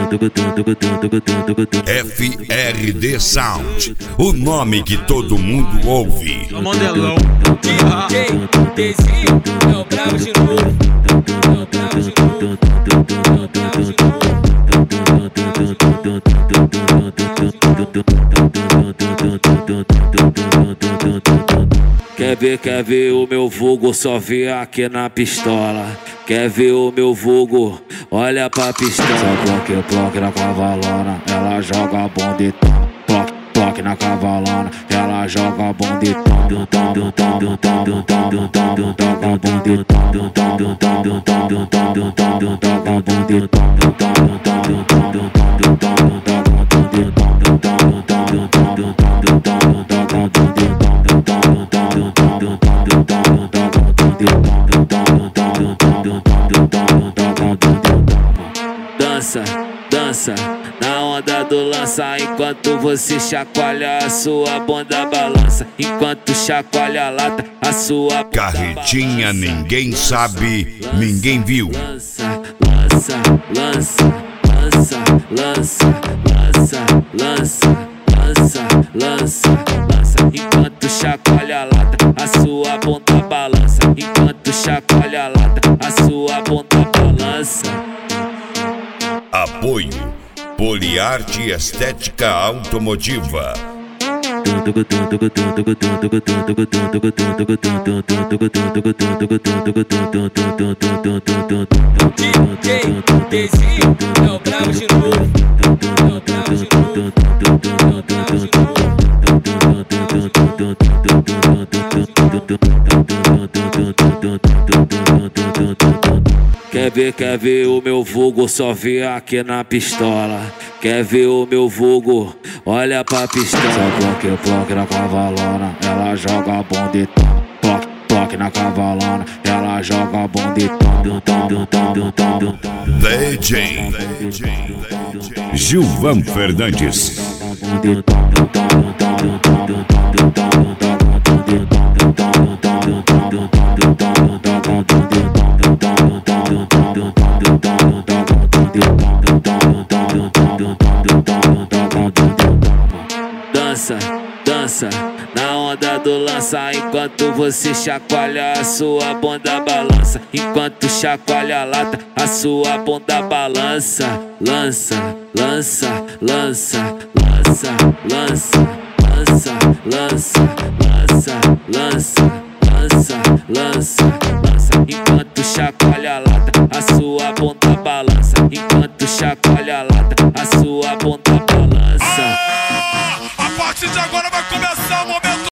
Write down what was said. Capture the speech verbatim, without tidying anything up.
F R D Sound, o nome que todo mundo ouve. É o Mandelão. D J Dezinho é o brabo de novo. É o brabo de novo. É o brabo de novo. Quer ver, quer ver o meu vulgo, só vê aqui na pistola. Quer ver o meu vulgo, olha pra pistola. Só ploque, ploque na cavalona, ela joga bonditão. Ploque, ploque na cavalona, ela joga bonditão. Joga bonditão, joga bonditão, joga Dança, dança, na onda do lança. Enquanto você chacoalha, a sua bunda balança. Enquanto chacoalha a lata, a sua bunda Carretinha, balança. ninguém sabe, ninguém viu. Lança, lança, lança, lança, lança, lança, lança, lança, lança, lança. Enquanto chacoalha a lata, a sua bunda balança. Enquanto chacoalha a lata, a sua bunda balança. Apoio Poliarte Estética Automotiva. D J Dezinho é o brabo de novo. É o brabo de novo. É o brabo de novo. Quer ver, quer ver o meu vulgo, só vê aqui na pistola. Quer ver o meu vulgo, olha pra pistola. Só ploque, ploque na cavalona, ela joga bonditão. Ploque, ploque na cavalona, ela joga bonditão. D J Gilvan Fernandes. Dança, dança, na onda do lança. Enquanto você chacoalha, a sua bunda balança. Enquanto chacoalha a lata, a sua bunda balança. Lança, lança, lança, lança, lança, lança, lança, lança, lança, lança, lança, lança. Enquanto chacoalha a lata, a sua bunda balança. Enquanto chacoalha a lata, a sua bunda balança. A partir de agora vai começar o momento.